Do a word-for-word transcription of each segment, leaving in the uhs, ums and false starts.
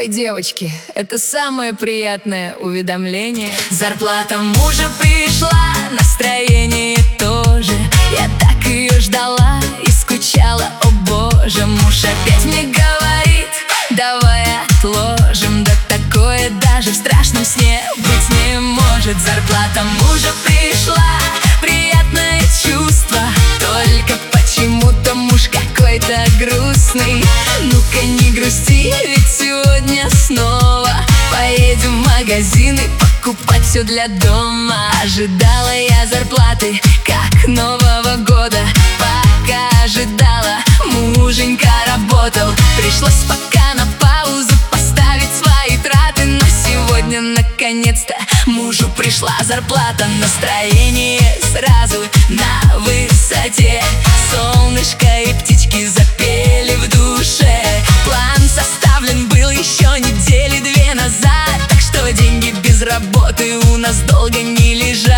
Ой, девочки, это самое приятное уведомление. Зарплата мужа пришла, настроение тоже. Я так ее ждала и скучала, о боже. Муж опять мне говорит: давай отложим. Да такое даже в страшном сне быть не может. Зарплата мужа пришла, приятное чувство. Только почему-то муж какой-то грустный. Ну-ка не грусти, ведь сегодня снова поедем в магазин и покупать все для дома. Ожидала я зарплаты, как Нового года. Пока ожидала, муженька работал. Пришлось пока на паузу поставить свои траты. Но сегодня наконец-то мужу пришла зарплата. Настроение сразу на высоте. Солнышко и птички запели в душе. План составлен был еще недели две назад, так что деньги без работы у нас долго не лежат.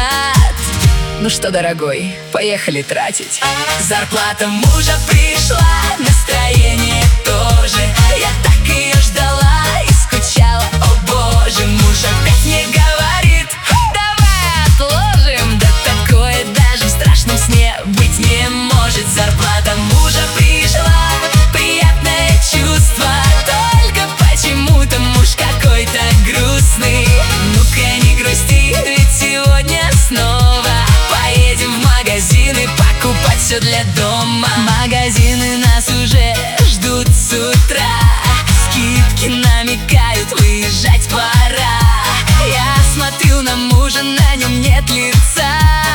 Ну что, дорогой, поехали тратить. Зарплата мужа пришла, настроение тоже. Я так ее ждала и скучала, о боже. Муж опять мне говорит: давай отложим. Да такое даже в страшном сне быть не может. Зарплата мужа пришла, приятное чувство. Только почему-то муж какой-то грустный. Ну-ка не грусти, ведь сегодня снова поедем в магазины покупать все для дома. Магазины нас уже ждут с утра. Скидки намекают, выезжать пора. Я смотрю на мужа, на нем нет лица.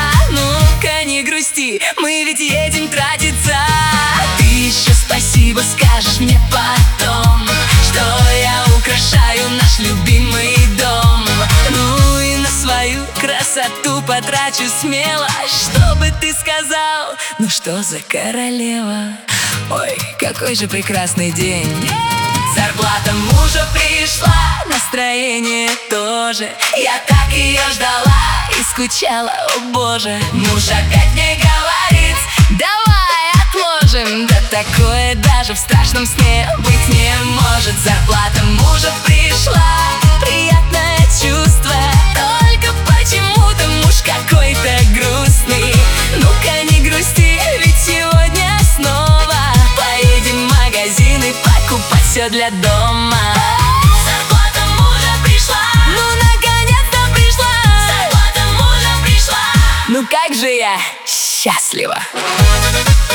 Ну-ка не грусти, мы ведь едем тратиться. Ты еще спасибо скажешь мне потом, что я украшаю наш любимый дом. Ну и на свою красоту потрачу смело. Что бы ты сказал? Ну что за королева? Ой, какой же прекрасный день. Зарплата мужа пришла, настроение тоже. Я так ее ждала и скучала, о боже. Муж опять мне говорит: давай отложим. Да такое даже в страшном сне быть не может. Зарплата мужа пришла, приятное чувство. Только почему-то муж какой-то грустный. Ну-ка не грусти, ведь сегодня снова поедем в магазины покупать все для дома. Зарплата мужа пришла, ну наконец-то пришла. Зарплата мужа пришла, ну как же я счастлива.